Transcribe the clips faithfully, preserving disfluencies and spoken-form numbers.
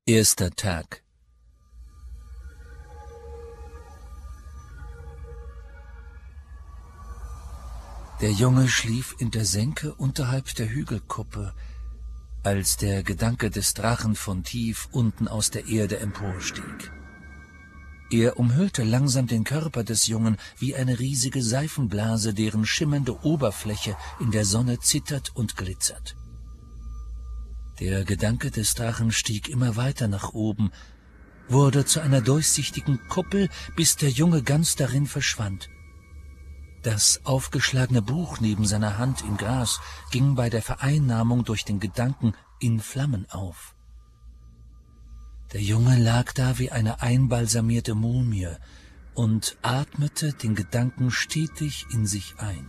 Erster Tag. Der Junge schlief in der Senke unterhalb der Hügelkuppe, als der Gedanke des Drachen von tief unten aus der Erde emporstieg. Er umhüllte langsam den Körper des Jungen wie eine riesige Seifenblase, deren schimmernde Oberfläche in der Sonne zittert und glitzert. Der Gedanke des Drachen stieg immer weiter nach oben, wurde zu einer durchsichtigen Kuppel, bis der Junge ganz darin verschwand. Das aufgeschlagene Buch neben seiner Hand im Gras ging bei der Vereinnahmung durch den Gedanken in Flammen auf. Der Junge lag da wie eine einbalsamierte Mumie und atmete den Gedanken stetig in sich ein.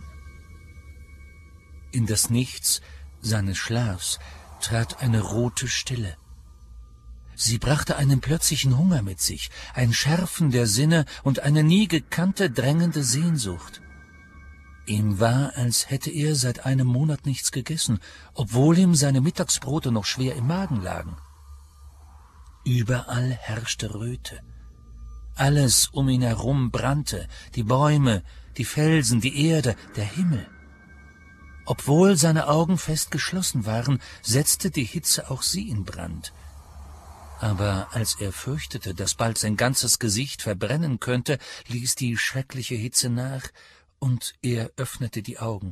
In das Nichts seines Schlafs trat eine rote Stille. Sie brachte einen plötzlichen Hunger mit sich, ein Schärfen der Sinne und eine nie gekannte, drängende Sehnsucht. Ihm war, als hätte er seit einem Monat nichts gegessen, obwohl ihm seine Mittagsbrote noch schwer im Magen lagen. Überall herrschte Röte. Alles um ihn herum brannte, die Bäume, die Felsen, die Erde, der Himmel. Obwohl seine Augen fest geschlossen waren, setzte die Hitze auch sie in Brand. Aber als er fürchtete, dass bald sein ganzes Gesicht verbrennen könnte, ließ die schreckliche Hitze nach, und er öffnete die Augen.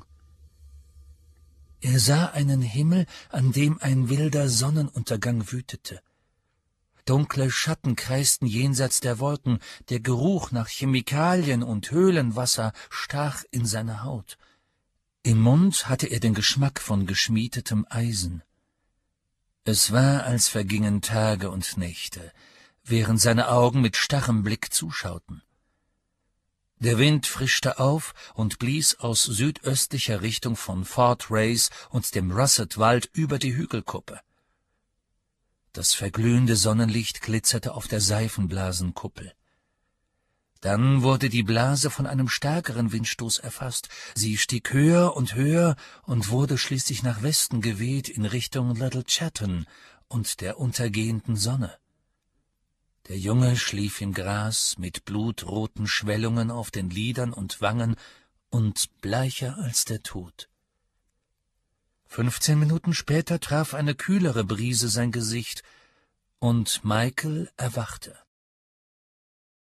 Er sah einen Himmel, an dem ein wilder Sonnenuntergang wütete. Dunkle Schatten kreisten jenseits der Wolken, der Geruch nach Chemikalien und Höhlenwasser stach in seine Haut. Im Mund hatte er den Geschmack von geschmiedetem Eisen. Es war, als vergingen Tage und Nächte, während seine Augen mit starrem Blick zuschauten. Der Wind frischte auf und blies aus südöstlicher Richtung von Fort Race und dem Russet-Wald über die Hügelkuppe. Das verglühende Sonnenlicht glitzerte auf der Seifenblasenkuppel. Dann wurde die Blase von einem stärkeren Windstoß erfasst. Sie stieg höher und höher und wurde schließlich nach Westen geweht in Richtung Little Chatton und der untergehenden Sonne. Der Junge schlief im Gras mit blutroten Schwellungen auf den Lidern und Wangen und bleicher als der Tod. Fünfzehn Minuten später traf eine kühlere Brise sein Gesicht, und Michael erwachte.